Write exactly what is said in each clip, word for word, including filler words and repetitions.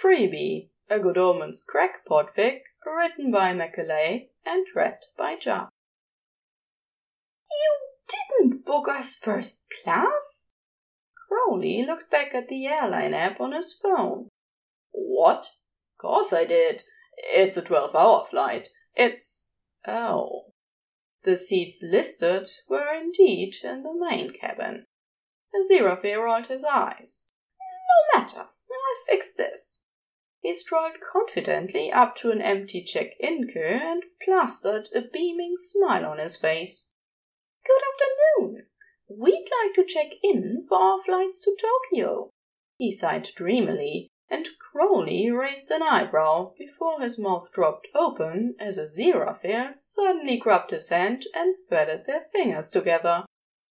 Freebie, A Good Omens Crackpot Fic, written by Macaulay and read by Juff. You didn't book us first class? Crowley looked back at the airline app on his phone. What? Course I did. It's a twelve-hour flight. It's... oh. The seats listed were indeed in the main cabin. Aziraphale rolled his eyes. No matter. I'll fix this. He strolled confidently up to an empty check-in queue and plastered a beaming smile on his face. Good afternoon. We'd like to check in for our flights to Tokyo. He sighed dreamily, and Crowley raised an eyebrow before his mouth dropped open as Aziraphale suddenly grabbed his hand and threaded their fingers together.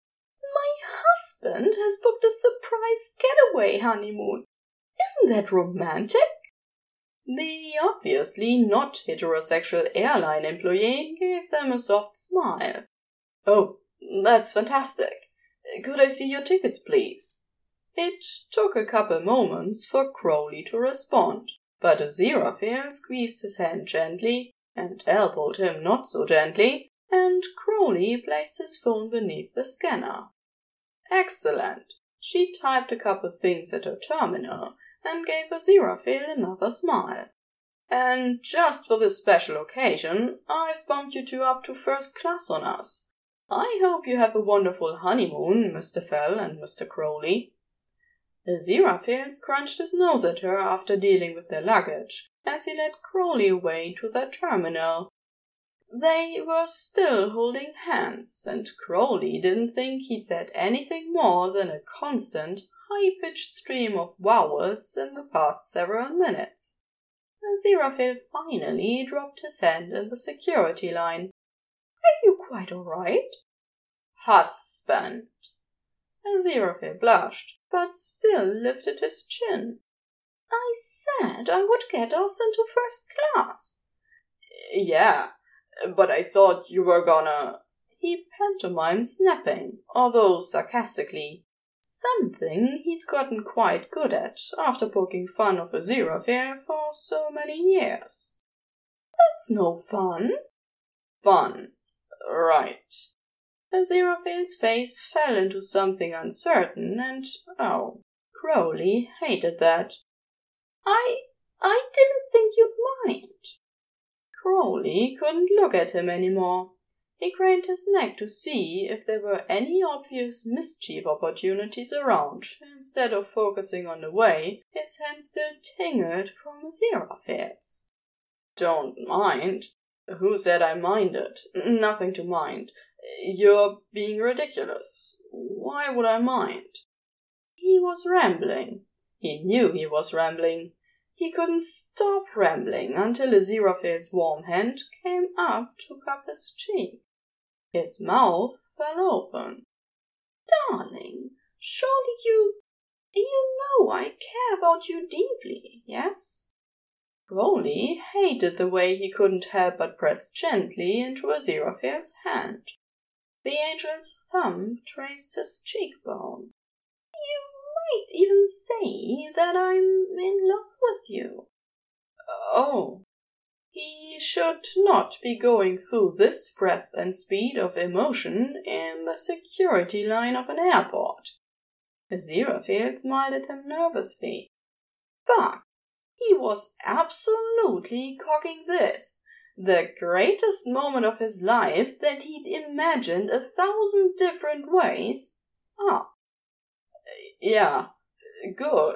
My husband has booked a surprise getaway honeymoon. Isn't that romantic? The obviously not heterosexual airline employee gave them a soft smile. Oh, that's fantastic. Could I see your tickets, please? It took a couple moments for Crowley to respond, but Aziraphale squeezed his hand gently and elbowed him not so gently, and Crowley placed his phone beneath the scanner. Excellent. She typed a couple things at her terminal and gave Aziraphale another smile. And just for this special occasion, I've bumped you two up to first class on us. I hope you have a wonderful honeymoon, Mister Fell and Mister Crowley. Aziraphale scrunched his nose at her after dealing with their luggage, as he led Crowley away to their terminal. They were still holding hands, and Crowley didn't think he'd said anything more than a constant, high-pitched stream of vowels in the past several minutes. Aziraphale finally dropped his hand in the security line. Are you quite all right? Husband. Aziraphale blushed, but still lifted his chin. I said I would get us into first class. Yeah, but I thought you were gonna... He pantomimed snapping, although sarcastically. Something he'd gotten quite good at after poking fun of Aziraphale for so many years. That's no fun. Fun. Right. Aziraphale's face fell into something uncertain, and, oh, Crowley hated that. I... I didn't think you'd mind. Crowley couldn't look at him any more. He craned his neck to see if there were any obvious mischief opportunities around, instead of focusing on the way his hand still tingled from Aziraphale's. Don't mind? Who said I minded? Nothing to mind. You're being ridiculous. Why would I mind? He was rambling. He knew he was rambling. He couldn't stop rambling until Aziraphale's warm hand came up to cup his cheek. His mouth fell open. Darling, surely you... you know I care about you deeply, yes? Crowley hated the way he couldn't help but press gently into Aziraphale's hand. The angel's thumb traced his cheekbone. You might even say that I'm in love with you. Oh. He should not be going through this breadth and speed of emotion in the security line of an airport. Aziraphale smiled at him nervously. Fuck. He was absolutely cocking this, the greatest moment of his life that he'd imagined a thousand different ways, up. Yeah, good.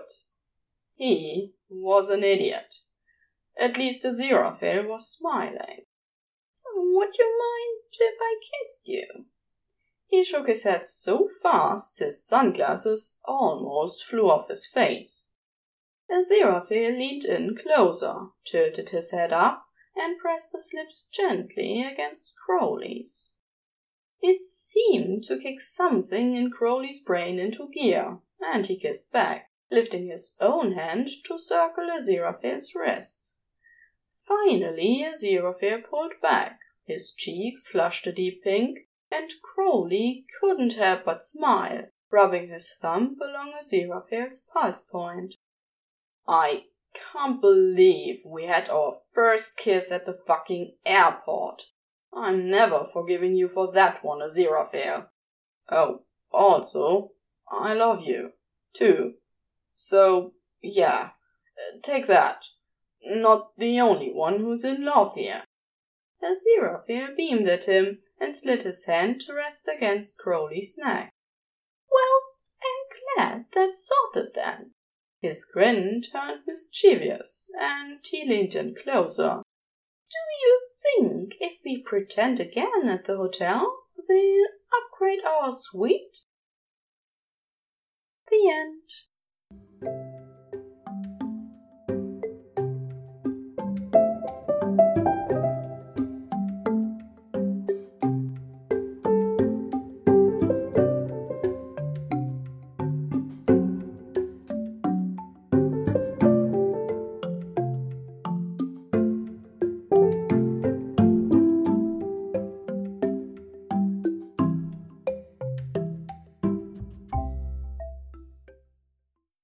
He was an idiot. At least Aziraphale was smiling. Would you mind if I kissed you? He shook his head so fast his sunglasses almost flew off his face. Aziraphale leaned in closer, tilted his head up, and pressed his lips gently against Crowley's. It seemed to kick something in Crowley's brain into gear, and he kissed back, lifting his own hand to circle Aziraphale's wrist. Finally, Aziraphale pulled back, his cheeks flushed a deep pink, and Crowley couldn't help but smile, rubbing his thumb along Aziraphale's pulse point. I can't believe we had our first kiss at the fucking airport. I'm never forgiving you for that one, Aziraphale. Oh, also, I love you, too. So, yeah, take that. Not the only one who's in love here. Aziraphale beamed at him and slid his hand to rest against Crowley's neck. Well, I'm glad that's sorted then. His grin turned mischievous, and he leaned in closer. Do you think if we pretend again at the hotel, they'll upgrade our suite? The end.